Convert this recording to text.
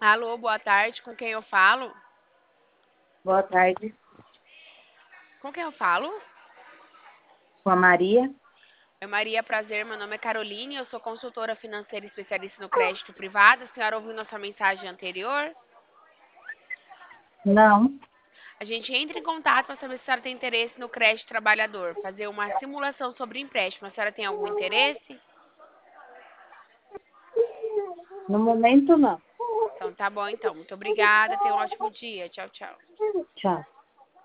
Alô, boa tarde. Com quem eu falo? Boa tarde, Com quem eu falo? com a Maria. Oi, Maria, prazer. Meu nome é Caroline. Eu sou consultora financeira especialista no crédito privado. A senhora ouviu nossa mensagem anterior? Não, A gente entra em contato para saber se a senhora tem interesse no crédito trabalhador, fazer uma simulação sobre empréstimo. A senhora tem algum interesse? no momento não. Então tá bom, então. Muito obrigada. Tenha um ótimo dia. Tchau, tchau. Tchau.